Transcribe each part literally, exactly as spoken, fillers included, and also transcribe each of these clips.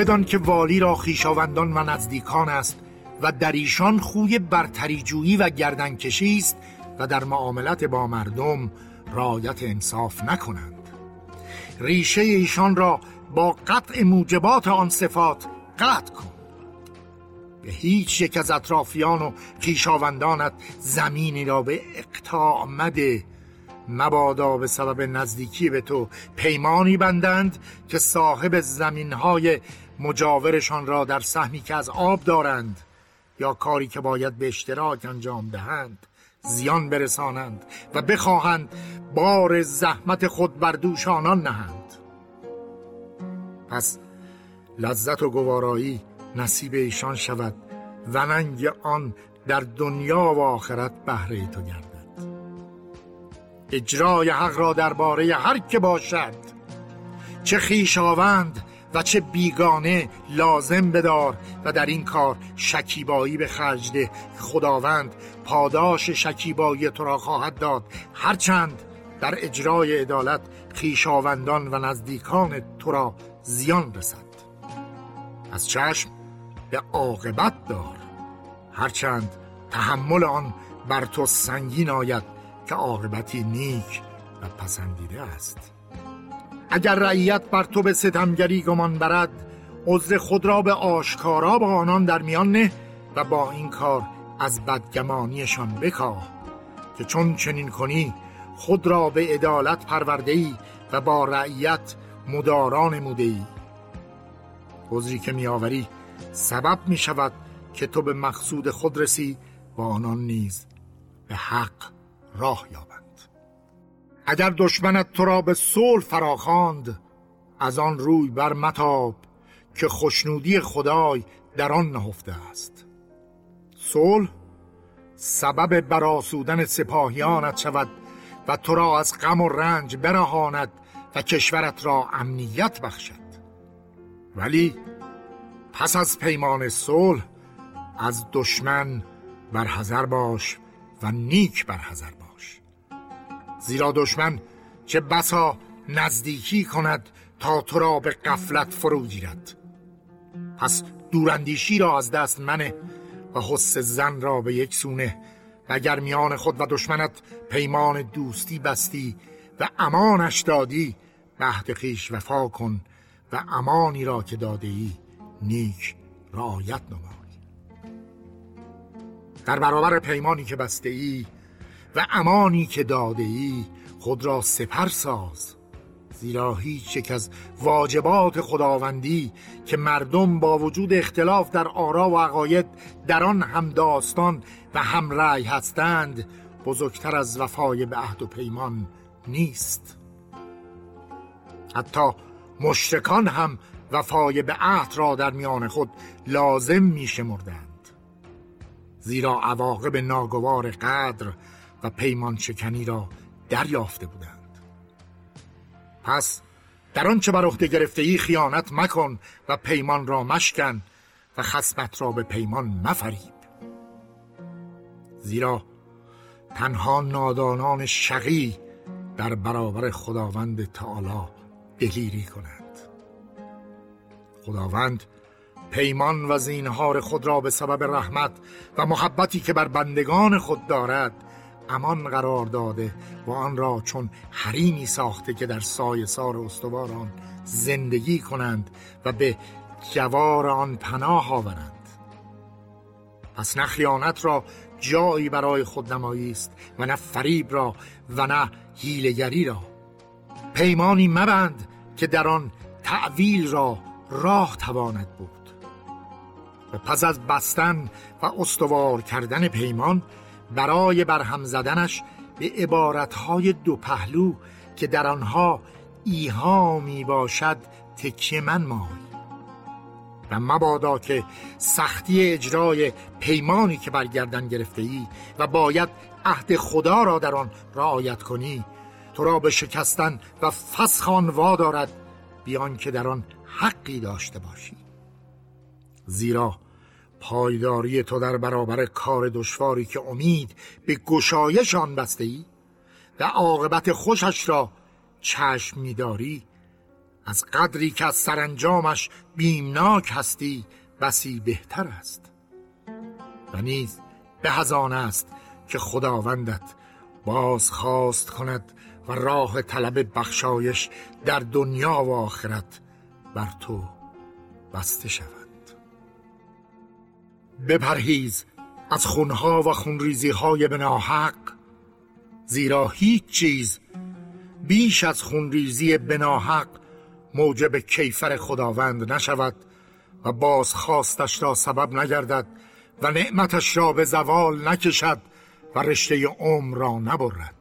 بدان که والی را خویشاوندان و نزدیکان است و در ایشان خوی برتریجویی و گردنکشی است و در معاملت با مردم رعایت انصاف نکنند. ریشه ایشان را با قطع موجبات آن صفات قطع کن. به هیچ یک از اطرافیان و خویشاوندانت زمینی را به اقطاع مده، مبادا به سبب نزدیکی به تو پیمانی بندند که صاحب زمینهای مجاورشان را در سهمی که از آب دارند یا کاری که باید به اشتراک انجام دهند زیان برسانند و بخواهند بار زحمت خود بر دوش آنان نهند. پس لذت و گوارایی نصیب ایشان شود و ننگ آن در دنیا و آخرت بهره تو گردد. اجرای حق را درباره هر که باشد، چه خویشاوند و چه بیگانه، لازم بدار و در این کار شکیبایی به خرج ده. خداوند پاداش شکیبایی تو را خواهد داد، هرچند در اجرای عدالت خویشاوندان و نزدیکان تو را زیان رسد. از چشم به عاقبت دار، هرچند تحمل آن بر تو سنگین آید که عاقبتی نیک و پسندیده است. اگر رعیت بر تو به ستمگری گمان برد، عذر خود را به آشکارا با آنان در میان نه و با این کار از بدگمانیشان بکاه که چون چنین کنی خود را به عدالت پرورده‌ای و با رعیت مدارا نموده‌ای. عذری که میآوری سبب می شود که تو به مقصود خود رسی و آنان نیز به حق راه یابند. اگر دشمنت تو را به صلح فراخواند، از آن روی بر متاب که خوشنودی خدای در آن نهفته است. صلح سبب برآسودن سپاهیانت شود و تو را از غم و رنج برهاند و کشورت را امنیت بخشد. ولی پس از پیمان صلح از دشمن برحذر باش و نیک برحذر باش، زیرا دشمن چه بسا نزدیکی کند تا تو را به غفلت فرو گیرد. پس دوراندیشی را از دست منه و حس زن را به یک سونه. و اگر میان خود و دشمنت پیمان دوستی بستی و امانش دادی، به عهد خویش وفا کن و امانی را که داده ای نیک رعایت نمای. در برابر پیمانی که بسته ای و امانی که داده ای خود را سپر ساز، زیرا هیچ یک از واجبات خداوندی که مردم با وجود اختلاف در آرا و عقاید در آن هم داستان و هم رأی هستند بزرگتر از وفای به عهد و پیمان نیست. حتی مشرکان هم وفای به عهد را در میان خود لازم می شمردند، زیرا عواقب ناگوار قدر و پیمان شکنی را دریافته بودند. پس در آنچه بر عهده گرفته‌ای خیانت مکن و پیمان را مشکن و خصمت را به پیمان مفریب، زیرا تنها نادانان شقی در برابر خداوند تعالی دلیری کنند. خداوند پیمان و زینهار خود را به سبب رحمت و محبتی که بر بندگان خود دارد امان قرار داده و آن را چون حریمی ساخته که در سایه سار استوار آن زندگی کنند و به جوار آن پناه آورند. پس نه خیانت را جایی برای خود نمایی است و نه فریب را و نه حیله‌گری را. پیمانی مبند که در آن تأویل را راه تواند بود. و پس از بستن و استوار کردن پیمان، برای برهم زدنش به عبارتهای دو پهلو که در آنها ایهامی باشد تکیه من مای. و مبادا که سختی اجرای پیمانی که برگردن گرفته ای و باید عهد خدا را در آن رعایت کنی تو را به شکستن و فسخ آن وادارد، بیان که در آن حقی داشته باشی. زیرا پایداری تو در برابر کار دشواری که امید به گشایش آن بسته ای و عاقبت خوشش را چشم می‌داری از قدری که از سرانجامش بیمناک هستی بسی بهتر است. و نیز به از آن است که خداوندت بازخواست کند و راه طلب بخشایش در دنیا و آخرت بر تو بسته شود. بپرهیز از خونها و خونریزیهای به ناحق، زیرا هیچ چیز بیش از خونریزی به ناحق موجب کیفر خداوند نشود و بازخواستش را سبب نگردد و نعمتش را به زوال نکشد و رشته عمر را نبرد.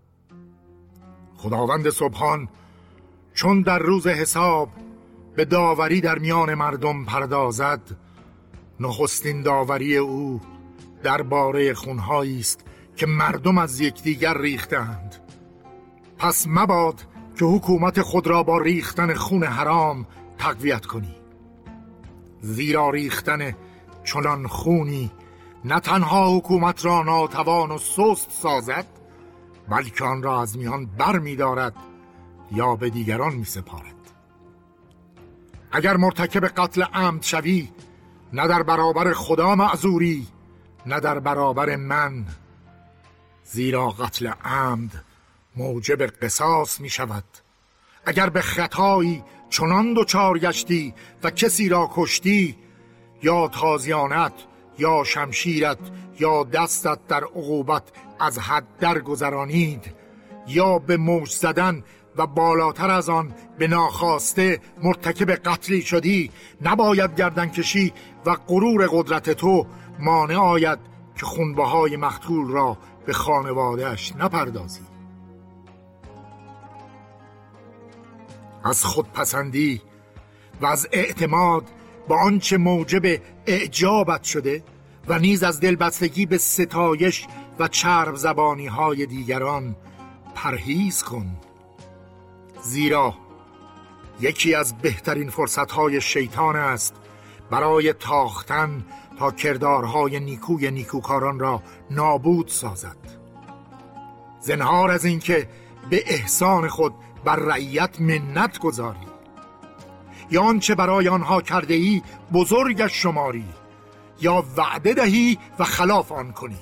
خداوند سبحان چون در روز حساب به داوری در میان مردم پردازد، نخستین داوری او درباره خونهایی است که مردم از یکدیگر ریختند. پس مباد که حکومت خود را با ریختن خون حرام تقویت کنی، زیرا ریختن چنان خونی نه تنها حکومت را ناتوان و سست سازد، بلکه آن را از میان بر می دارد یا به دیگران می سپارد. اگر مرتکب قتل عمد شوی، نه در برابر خدا معذوری نه در برابر من، زیرا قتل عمد موجب قصاص می شود. اگر به خطایی چنان دچار گشتی و کسی را کشتی، یا تازیانت یا شمشیرت یا دستت در عقوبت از حد درگذرانید، یا به موج زدن و بالاتر از آن به ناخواسته مرتکب قتلی شدی، نباید گردن کشی و غرور قدرت تو مانع آید که خونبهای مقتول را به خانوادهش نپردازی. از خودپسندی و از اعتماد با آنچه موجب اعجابت شده و نیز از دلبستگی به ستایش و چرب زبانی های دیگران پرهیز کن، زیرا یکی از بهترین فرصتهای شیطان است برای تاختن تا کردارهای نیکوی نیکوکاران را نابود سازد. زنهار از اینکه به احسان خود بر رعیت منت گذاری یا آنچه برای آنها کرده ای بزرگش شماری یا وعده دهی و خلاف آن کنی،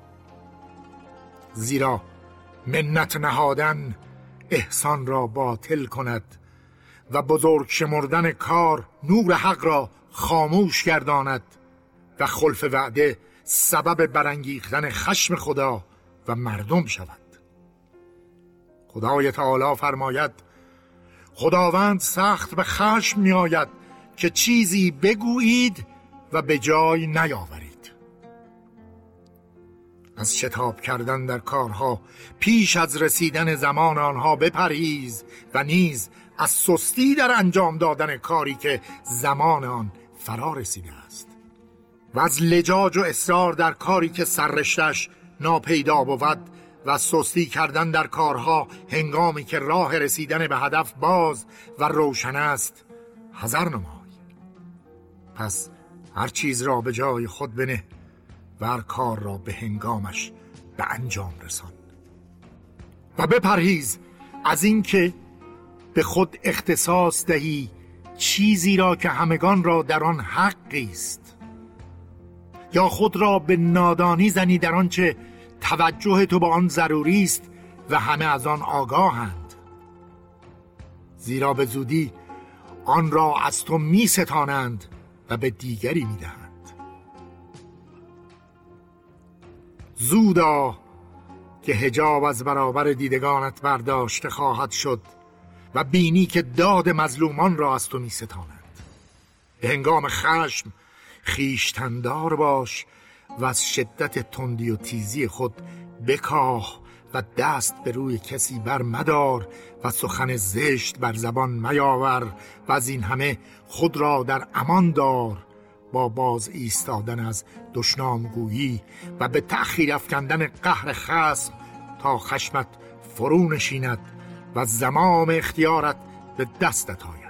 زیرا منت نهادن احسان را باطل کند و بزرگ شمردن کار نور حق را خاموش گرداند و خلف وعده سبب برانگیختن خشم خدا و مردم شود. خدای تعالی فرماید: خداوند سخت به خشم می آید که چیزی بگویید و به جای نیاورید. از شتاب کردن در کارها پیش از رسیدن زمان آنها بپرهیز و نیز از سستی در انجام دادن کاری که زمان آن فرا رسیده است و از لجاج و اصرار در کاری که سررشتش ناپیدا بود و سستی کردن در کارها هنگامی که راه رسیدن به هدف باز و روشن است حذر نمای. پس هر چیز را به جای خود بنه و هر کار را به هنگامش به انجام رسان و بپرهیز از این که به خود اختصاص دهی چیزی را که همگان را در آن حقی است، یا خود را به نادانی زنی در آنچه توجه تو به آن ضروری است و همه از آن آگاهند، زیرا به زودی آن را از تو می ستانند و به دیگری می دهند. زودا که حجاب از برابر دیدگانت برداشته خواهد شد و بینی که داد مظلومان را از تو می ستانند. به هنگام خشم خویشتن‌دار باش و از شدت تندی و تیزی خود بکاه و دست به روی کسی بر مدار و سخن زشت بر زبان میاور و از این همه خود را در امان دار با باز ایستادن از دشنامگویی و به تأخیر افکندن قهر خصم تا خشمت فرو نشیند و زمام اختیارت به دستت آید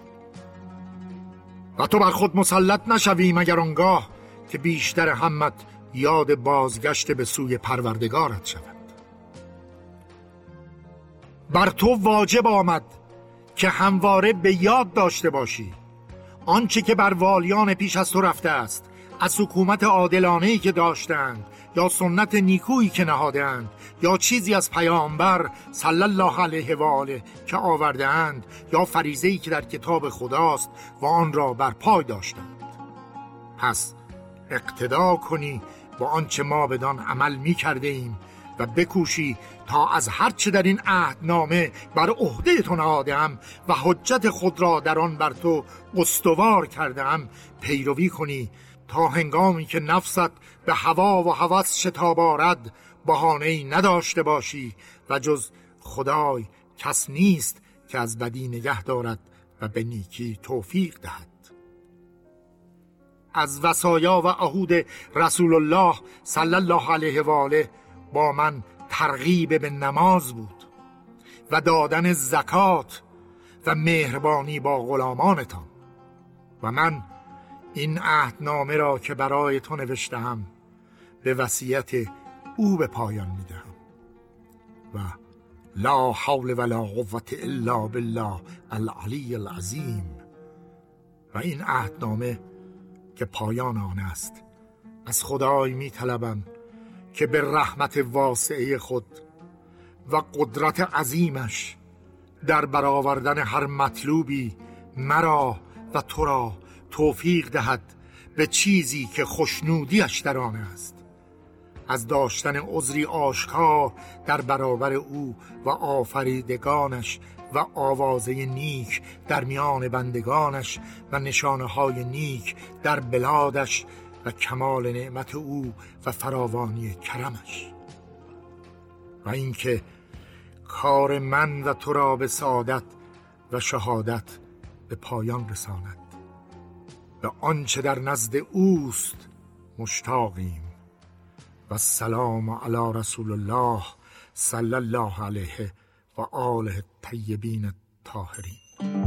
و تو بر خود مسلط نشوی مگر آنگاه که بیشتر همت یاد بازگشت به سوی پروردگارت شود. بر تو واجب آمد که همواره به یاد داشته باشی آنچه که بر والیان پیش از تو رفته است، از حکومت عادلانه‌ای که داشتند، یا سنت نیکویی که نهادند، یا چیزی از پیامبر صلی الله علیه و آله که آورده‌اند، یا فریضه‌ای که در کتاب خداست و آن را بر پای داشتند. پس اقتدا کنی با آنچه ما بدان عمل می کرده ایم و بکوشی تا از هر چه در این عهدنامه بر عهده تو نهاده‌ام و حجت خود را در آن بر تو استوار کرده‌ام پیروی کنی، تا هنگامی که نفست به هوا و هوس شتاب آرد بهانه‌ای نداشته باشی و جز خدای کس نیست که از بدی نگه دارد و به نیکی توفیق دهد. از وصایا و عهود رسول الله صلی الله علیه و آله با من ترغیب به نماز بود و دادن زکات و مهربانی با غلامانتان، و من این عهدنامه را که برای تو نوشتم به وصیت او به پایان میدهم. و لا حول ولا قوة الا بالله العلی العظیم. و این عهدنامه که پایان آن است، از خدای می طلبم که به رحمت واسعه خود و قدرت عظیمش در برآوردن هر مطلوبی مرا و تو را توفیق دهد به چیزی که خوشنودیش در آن است، از داشتن عذری آشکار در برابر او و آفریدگانش و آوازه نیک در میان بندگانش و نشانه های نیک در بلادش و کمال نعمت او و فراوانی کرمش، و اینکه کار من و تو را به سعادت و شهادت به پایان رساند. به آنچه در نزد اوست مشتاقیم. و السلام علی رسول الله صلی الله علیه و آله الطیبین الطاهرین.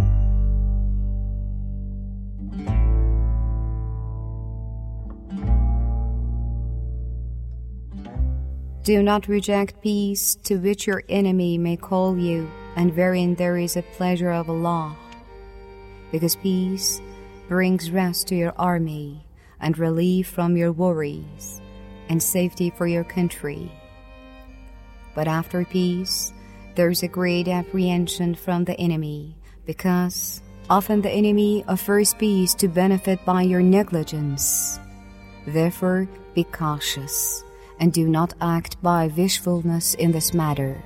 Do not reject peace to which your enemy may call you, and wherein there is a pleasure of Allah, because peace brings rest to your army, and relief from your worries, and safety for your country. But after peace, there is a great apprehension from the enemy, because often the enemy offers peace to benefit by your negligence. Therefore, be cautious, and do not act by wishfulness in this matter.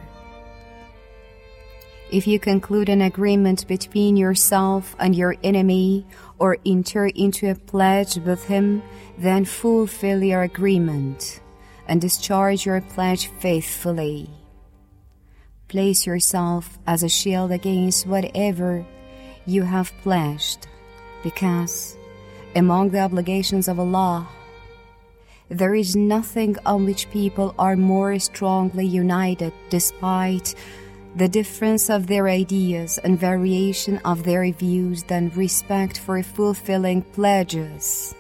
If you conclude an agreement between yourself and your enemy, or enter into a pledge with him, then fulfill your agreement, and discharge your pledge faithfully. Place yourself as a shield against whatever you have pledged, because among the obligations of Allah, there is nothing on which people are more strongly united despite the difference of their ideas and variation of their views than respect for fulfilling pledges.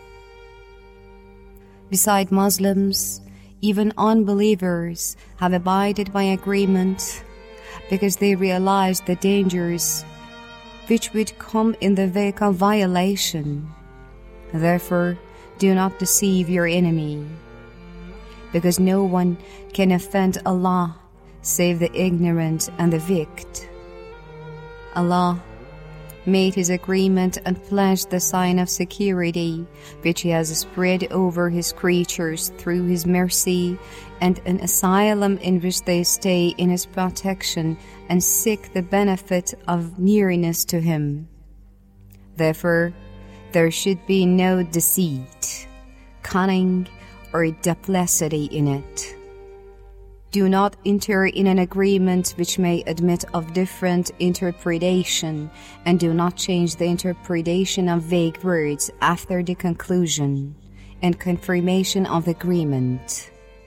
Beside Muslims, even unbelievers have abided by agreement because they realize the dangers which would come in the wake of violation. Therefore, do not deceive your enemy, because no one can offend Allah save the ignorant and the wicked. Allah made his agreement and pledged the sign of security which he has spread over his creatures through his mercy, and an asylum in which they stay in his protection and seek the benefit of nearness to him. Therefore, there should be no deceit, cunning, or duplicity in it. Do not enter in an agreement which may admit of different interpretation, and do not change the interpretation of vague words after the conclusion and confirmation of the agreement.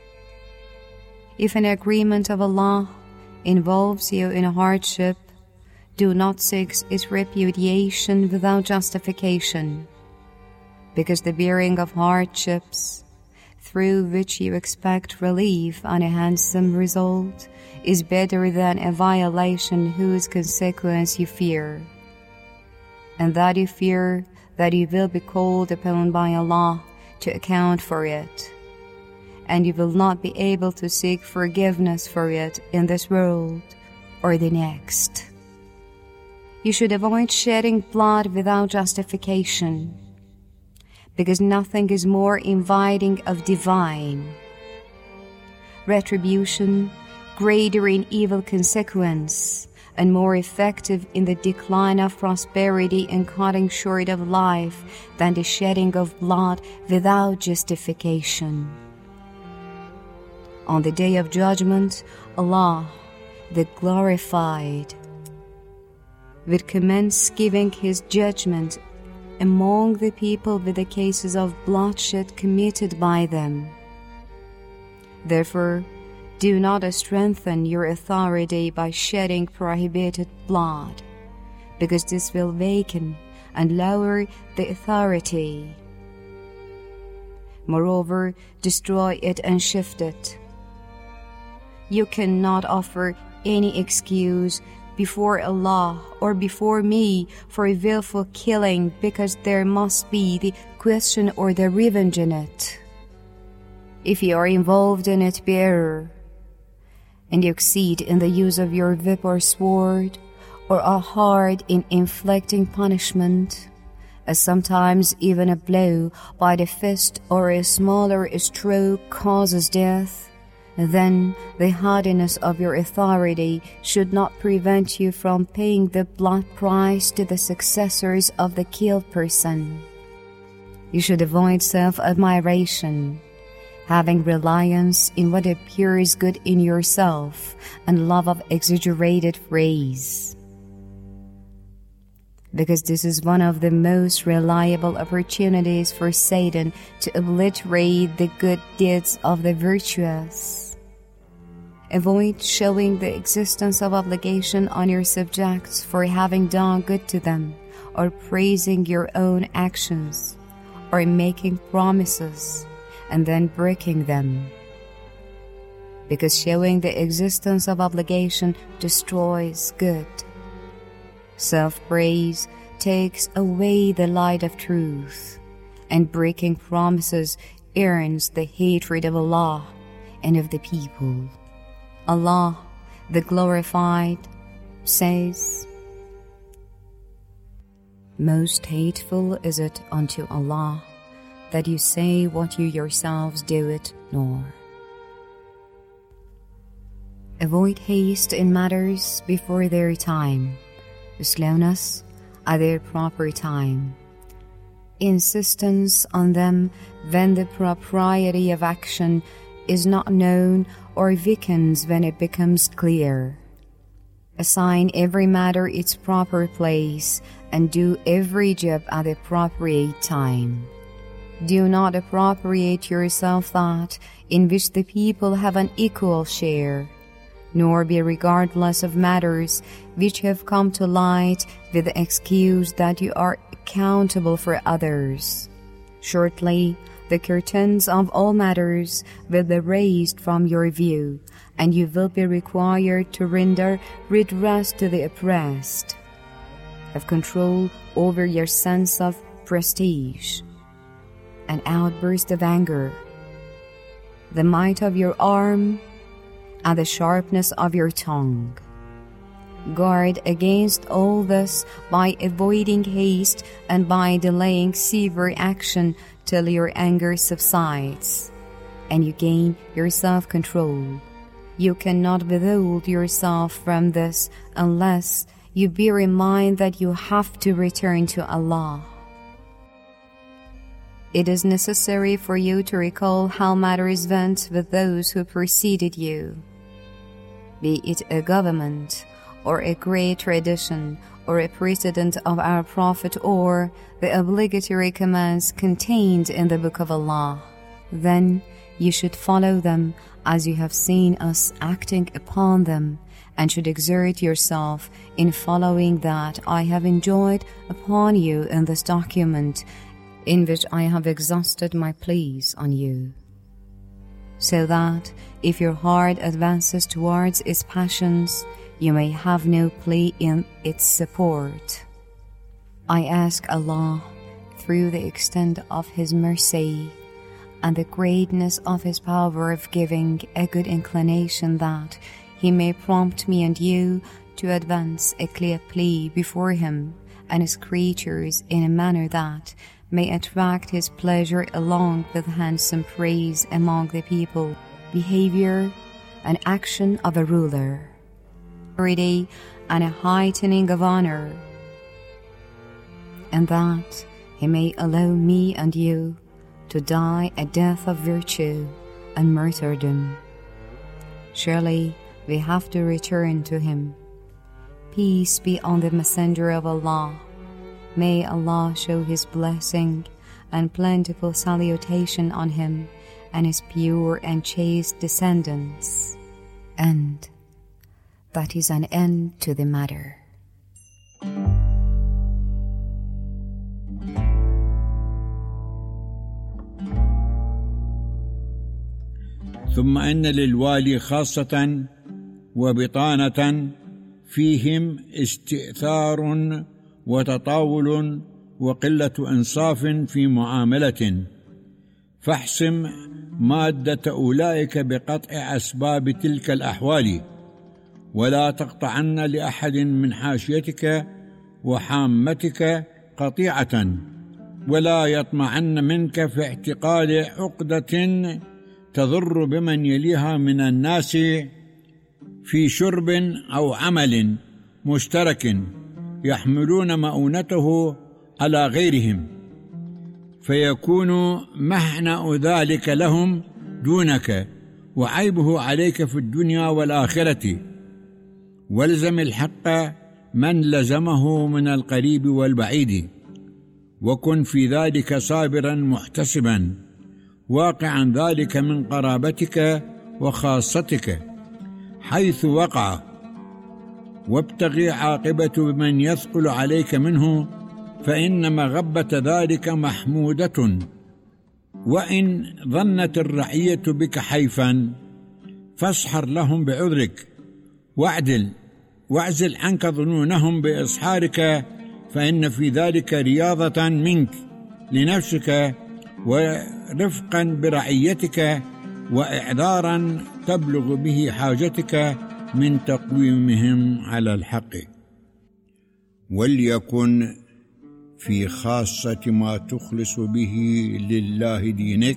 If an agreement of Allah involves you in a hardship, do not seek its repudiation without justification, because the bearing of hardships through which you expect relief and a handsome result, is better than a violation whose consequence you fear, and that you fear that you will be called upon by Allah to account for it, and you will not be able to seek forgiveness for it in this world or the next. You should avoid shedding blood without justification, because nothing is more inviting of divine retribution, greater in evil consequence, and more effective in the decline of prosperity and cutting short of life than the shedding of blood without justification. On the day of judgment, Allah, the glorified, will commence giving his judgment among the people with the cases of bloodshed committed by them. Therefore, do not strengthen your authority by shedding prohibited blood, because this will weaken and lower the authority. Moreover, destroy it and shift it. You cannot offer any excuse before Allah or before me for a willful killing, because there must be the question or the revenge in it. If you are involved in it, be error, and you exceed in the use of your whip or sword, or are hard in inflicting punishment, as sometimes even a blow by the fist or a smaller stroke causes death, then the hardiness of your authority should not prevent you from paying the blood price to the successors of the killed person. You should avoid self-admiration, having reliance in what appears good in yourself and love of exaggerated praise, because this is one of the most reliable opportunities for Satan to obliterate the good deeds of the virtuous. Avoid showing the existence of obligation on your subjects for having done good to them, or praising your own actions, or making promises and then breaking them, because showing the existence of obligation destroys good. Self-praise takes away the light of truth, and breaking promises earns the hatred of Allah and of the people. Allah, the glorified, says, "Most hateful is it unto Allah that you say what you yourselves do it nor." Avoid haste in matters before their time, slowness at their proper time, insistence on them when the propriety of action is not known, or weakens when it becomes clear. Assign every matter its proper place, and do every job at the appropriate time. Do not appropriate yourself that in which the people have an equal share, nor be regardless of matters which have come to light with the excuse that you are accountable for others. Shortly, the curtains of all matters will be raised from your view, and you will be required to render redress to the oppressed. Have control over your sense of prestige, an outburst of anger, the might of your arm, and the sharpness of your tongue. Guard against all this by avoiding haste and by delaying severe action till your anger subsides, and you gain your self-control. You cannot withhold yourself from this unless you bear in mind that you have to return to Allah. It is necessary for you to recall how matters went with those who preceded you, be it a government, or a great tradition, or a precedent of our Prophet, or the obligatory commands contained in the Book of Allah. Then you should follow them as you have seen us acting upon them, and should exert yourself in following that I have enjoined upon you in this document, in which I have exhausted my pleas on you. so that if your heart advances towards its passions, you may have no plea in its support. I ask Allah, through the extent of His mercy and the greatness of His power of giving a good inclination, that He may prompt me and you to advance a clear plea before Him and His creatures in a manner that may attract His pleasure, along with handsome praise among the people, behavior and action of a ruler, authority and a heightening of honor, and that He may allow me and you to die a death of virtue and martyrdom. Surely we have to return to Him. Peace be on the Messenger of Allah. May Allah show His blessing and plentiful salutation on him and his pure and chaste descendants. And that is an end to the matter. ثم إن للوالي خاصة وبطانة فيهم استئثار وتطاول وقلة إنصاف في معاملة، فاحسم مادة أولئك بقطع أسباب تلك الأحوال، ولا تقطعن لأحد من حاشيتك وحامتك قطيعة، ولا يطمعن منك في اعتقاد عقدة تضر بمن يليها من الناس في شرب أو عمل مشترك يحملون مؤونته على غيرهم، فيكون مهنأ ذلك لهم دونك وعيبه عليك في الدنيا والآخرة. والزم الحق من لزمه من القريب والبعيد، وكن في ذلك صابرا محتسبا، واقعا ذلك من قرابتك وخاصتك حيث وقع، وابتغي عاقبة من يثقل عليك منه، فإن مغبة ذلك محمودة. وإن ظنت الرعية بك حيفا فاسحر لهم بعذرك، واعدل واعزل عنك ظنونهم بإصحارك، فإن في ذلك رياضة منك لنفسك ورفقا برعيتك، وإعذارا تبلغ به حاجتك من تقويمهم على الحق. وليكن في خاصة ما تخلص به لله دينك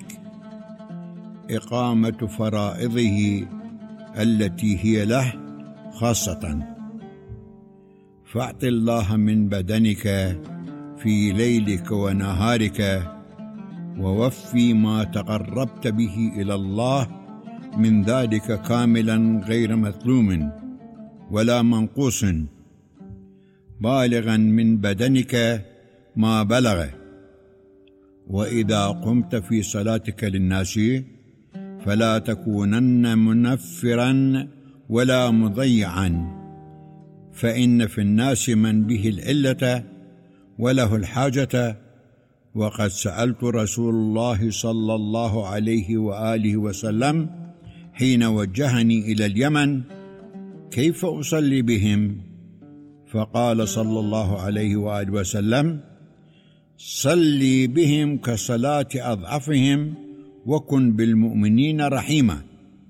إقامة فرائضه التي هي له خاصة، فاعط الله من بدنك في ليلك ونهارك، ووفي ما تقربت به إلى الله من ذلك كاملا غير مثلوم ولا منقوص، بالغا من بدنك ما بلغ. وإذا قمت في صلاتك للناس فلا تكونن منفرا ولا مضيعا، فإن في الناس من به العلة وله الحاجة. وقد سألت رسول الله صلى الله عليه وآله وسلم حين وجهني إلى اليمن كيف أصلي بهم، فقال صلى الله عليه وآله وسلم: صلي بهم كصلاة أضعفهم، وكن بالمؤمنين رحيما.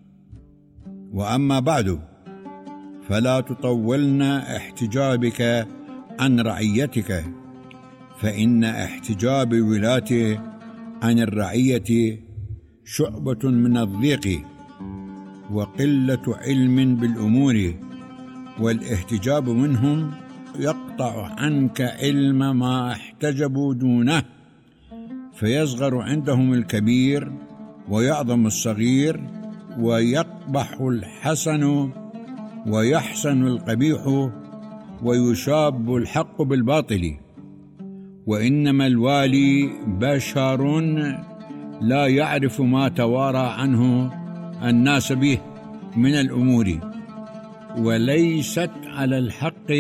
وأما بعد، فلا تطولن احتجابك عن رعيتك، فإن احتجاب الولاة عن الرعية شعبة من الضيق وقلة علم بالأمور، والاحتجاب منهم يقطع عنك علم ما احتجبوا دونه، فيصغر عندهم الكبير ويعظم الصغير، ويقبح الحسن ويحسن القبيح، ويشاب الحق بالباطل. وإنما الوالي بشر لا يعرف ما توارى عنه الناس به من الأمور، وليست على الحق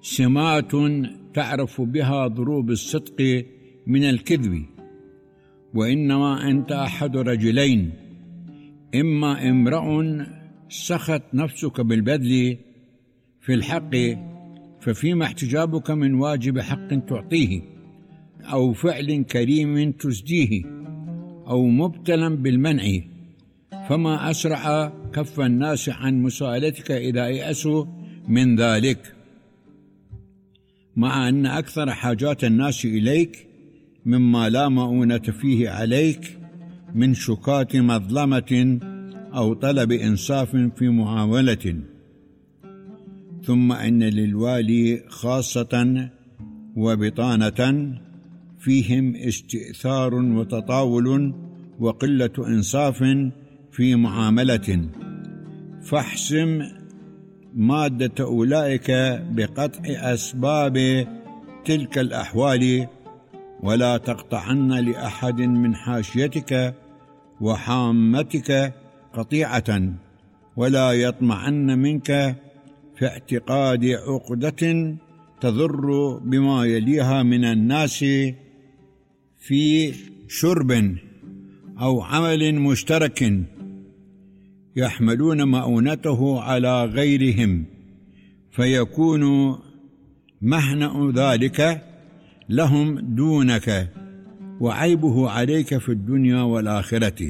سمات تعرف بها ضروب الصدق من الكذب، وإنما أنت أحد رجلين، إما امرأ سخت نفسك بالبذل في الحق ففيما احتجابك من واجب حق تعطيه، أو فعل كريم تسديه، أو مبتلا بالمنع، فما أسرع كف الناس عن مساءلتك إذا يأسوا من ذلك، مع أن أكثر حاجات الناس إليك مما لا مؤونة فيه عليك من شكات مظلمة أو طلب إنصاف في معاملة. ثم إن للوالي خاصة وبطانة فيهم استئثار وتطاول وقلة إنصاف في معاملة، فاحسم مادة أولئك بقطع أسباب تلك الأحوال، ولا تقطعن لأحد من حاشيتك وحامتك قطيعة، ولا يطمعن منك في اعتقاد عقدة تضر بما يليها من الناس في شرب أو عمل مشترك يحملون مؤونته على غيرهم، فيكون مهنأ ذلك لهم دونك، وعيبه عليك في الدنيا والآخرة.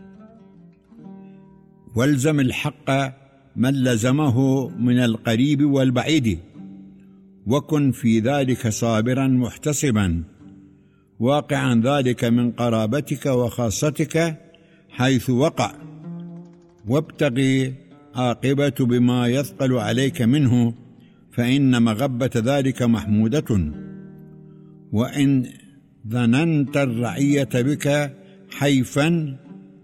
والزم الحق من لزمه من القريب والبعيد، وكن في ذلك صابرا محتسبا، واقعا ذلك من قرابتك وخاصتك حيث وقع، وابتغي عاقبة بما يثقل عليك منه، فإن مغبة ذلك محمودة. وإن ظننت الرعية بك حيفا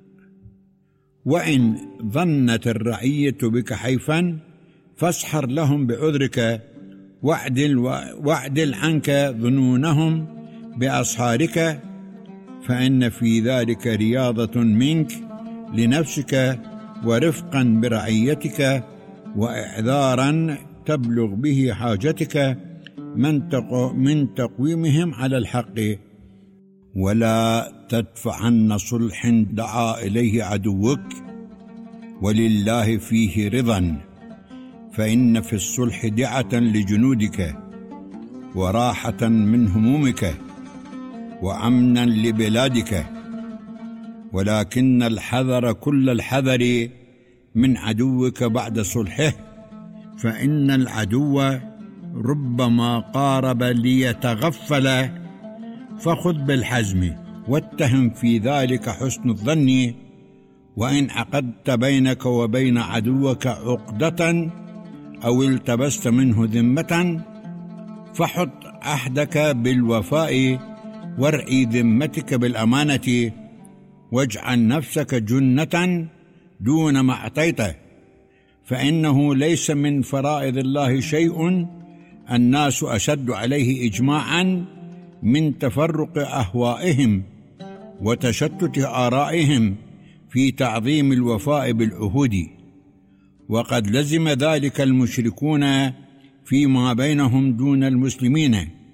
وإن ظنت الرعية بك حيفا فاسحر لهم بعذرك، واعدل, واعدل عنك ظنونهم بأصحارك، فإن في ذلك رياضة منك لنفسك، ورفقا برعيتك، وإعذارا تبلغ به حاجتك من, تقو من تقويمهم على الحق. ولا تدفعن صلح دعا إليه عدوك، ولله فيه رضا، فإن في الصلح دعة لجنودك، وراحة من همومك، وأمنا لبلادك. ولكن الحذر كل الحذر من عدوك بعد صلحه، فإن العدو ربما قارب ليتغفل، فخذ بالحزم، واتهم في ذلك حسن الظن. وإن عقدت بينك وبين عدوك عقدة أو التبست منه ذمة، فحط عهدك بالوفاء، وارعي ذمتك بالأمانة، واجعل نفسك جنة دون ما أعطيته، فإنه ليس من فرائض الله شيء الناس أشد عليه إجماعا من تفرق أهوائهم وتشتت آرائهم في تعظيم الوفاء بالعهود. وقد لزم ذلك المشركون فيما بينهم دون المسلمين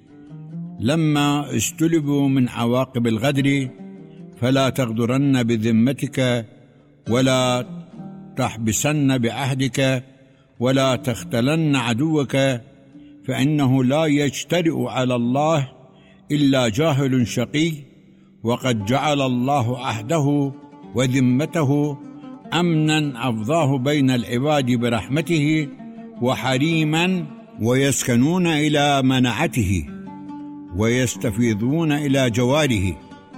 لما استلبوا من عواقب الغدر، فلا تغدرن بذمتك، ولا تحبسن بعهدك، ولا تختلن عدوك، فإنه لا يجترئ على الله إلا جاهل شقي، وقد جعل الله عهده وذمته أمنا أفضاه بين العباد برحمته، وحريما ويسكنون إلى منعته، ويستفيضون إلى جواره،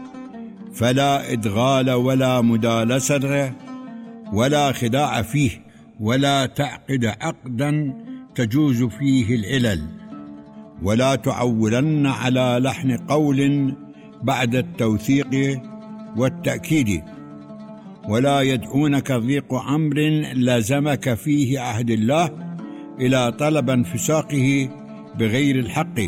فلا إدغال ولا مدالسة ولا خداع فيه، ولا تعقد عقدا تجوز فيه العلل، ولا تعولن على لحن قول بعد التوثيق والتأكيد، ولا يدعونك ضيق أمر لازمك فيه عهد الله إلى طلب انفساقه بغير الحق،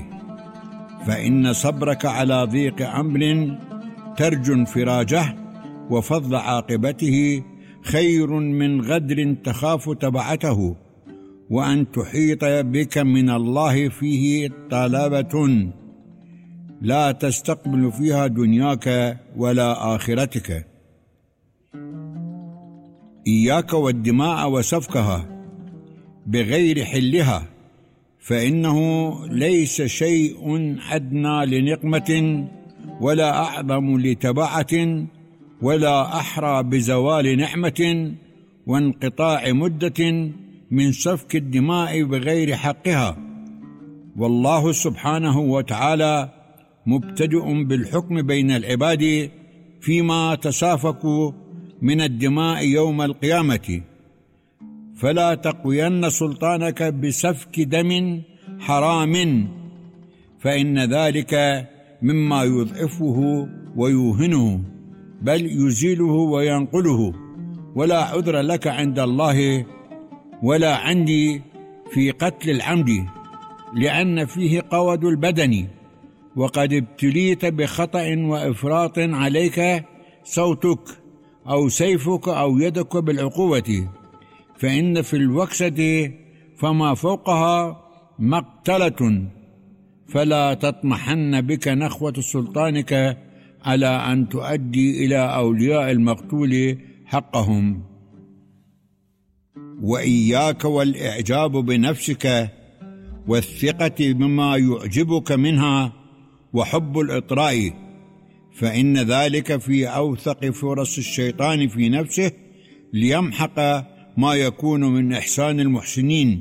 فإن صبرك على ضيق أمر ترجو انفراجه وفض عاقبته خير من غدر تخاف تبعته، وأن تحيط بك من الله فيه طلبة لا تستقبل فيها دنياك ولا آخرتك. إياك والدماء وسفكها بغير حلها، فإنه ليس شيء أدنى لنقمة ولا أعظم لتبعة ولا أحرى بزوال نعمة وانقطاع مدة من سفك الدماء بغير حقها. والله سبحانه وتعالى مبتدئ بالحكم بين العباد فيما تسافكوا من الدماء يوم القيامة، فلا تقوين سلطانك بسفك دم حرام، فإن ذلك مما يضعفه ويوهنه، بل يزيله وينقله. ولا عذر لك عند الله ولا عندي في قتل العمد، لأن فيه قود البدن، وقد ابتليت بخطأ وإفراط عليك صوتك أو سيفك أو يدك بالعقوبة، فإن في الوكسة فما فوقها مقتلة، فلا تطمحن بك نخوة سلطانك على أن تؤدي إلى أولياء المقتول حقهم. وإياك والإعجاب بنفسك والثقة بما يعجبك منها وحب الإطراء، فإن ذلك في أوثق فرص الشيطان في نفسه ليمحق ما يكون من إحسان المحسنين.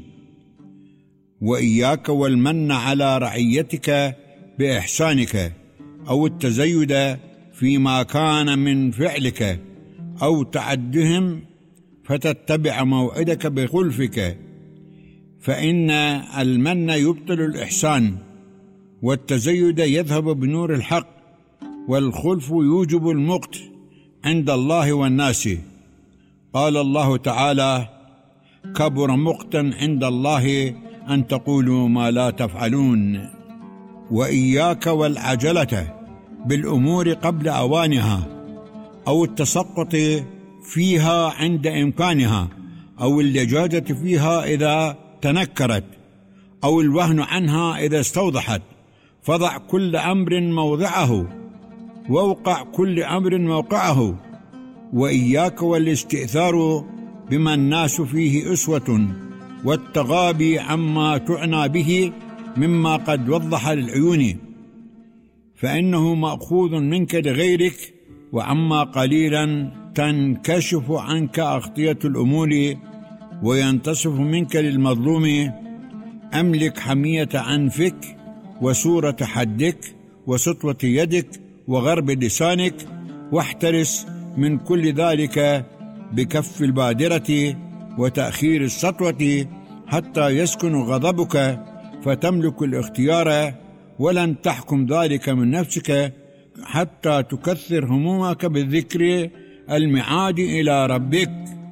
وإياك والمن على رعيتك بإحسانك أو التزيد فيما كان من فعلك أو تعدهم فتتبع موعدك بخلفك، فإن المن يبطل الإحسان، والتزيد يذهب بنور الحق، والخلف يوجب المقت عند الله والناس. قال الله تعالى: كبر مقتا عند الله أن تقولوا ما لا تفعلون. وإياك والعجلة بالأمور قبل أوانها، أو التسقط فيها عند إمكانها، أو اللجاجة فيها إذا تنكرت، أو الوهن عنها إذا استوضحت. فضع كل أمر موضعه، ووقع كل أمر موقعه. وإياك والاستئثار بما الناس فيه أسوة، والتغابي عما تعنى به مما قد وضح للعيون، فإنه مأخوذ منك لغيرك، وعما قليلا تنكشف عنك أغطية الأمور وينتصف منك للمظلوم. أملك حمية أنفك وسورة حدك وسطوة يدك وغرب لسانك، واحترس من كل ذلك بكف البادرة وتأخير السطوة حتى يسكن غضبك فتملك الاختيار، ولن تحكم ذلك من نفسك حتى تكثر همومك بالذكر المعاد إلى ربك.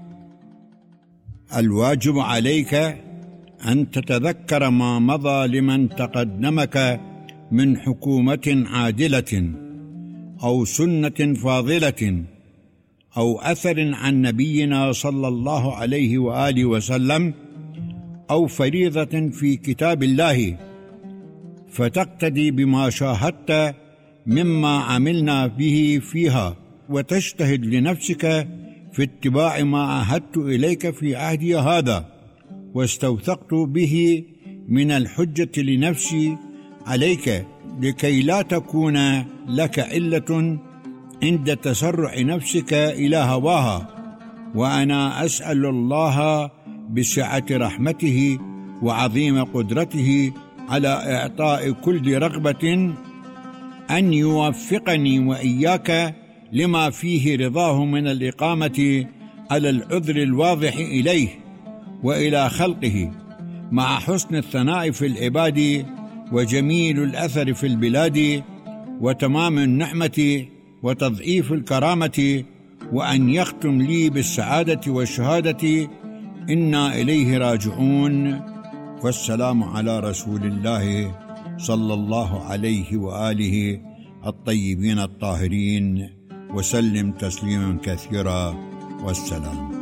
الواجب عليك أن تتذكر ما مضى لمن تقدمك من حكومة عادلة أو سنة فاضلة أو أثر عن نبينا صلى الله عليه وآله وسلم، أو فريضة في كتاب الله، فتقتدي بما شاهدت مما عملنا به فيها، وتجتهد لنفسك في اتباع ما عهدت إليك في عهدي هذا واستوثقت به من الحجة لنفسي عليك، لكي لا تكون لك علة عند تسرع نفسك إلى هواها. وأنا أسأل الله بسعة رحمته وعظيم قدرته على إعطاء كل رغبة أن يوفقني وإياك لما فيه رضاه من الإقامة على العذر الواضح إليه وإلى خلقه، مع حسن الثناء في العباد وجميل الأثر في البلاد وتمام النعمة وتضعيف الكرامة، وأن يختم لي بالسعادة والشهادة. إنا إليه راجعون. والسلام على رسول الله صلى الله عليه وآله الطيبين الطاهرين، وسلم تسليما كثيرا، والسلام.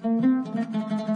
آمین.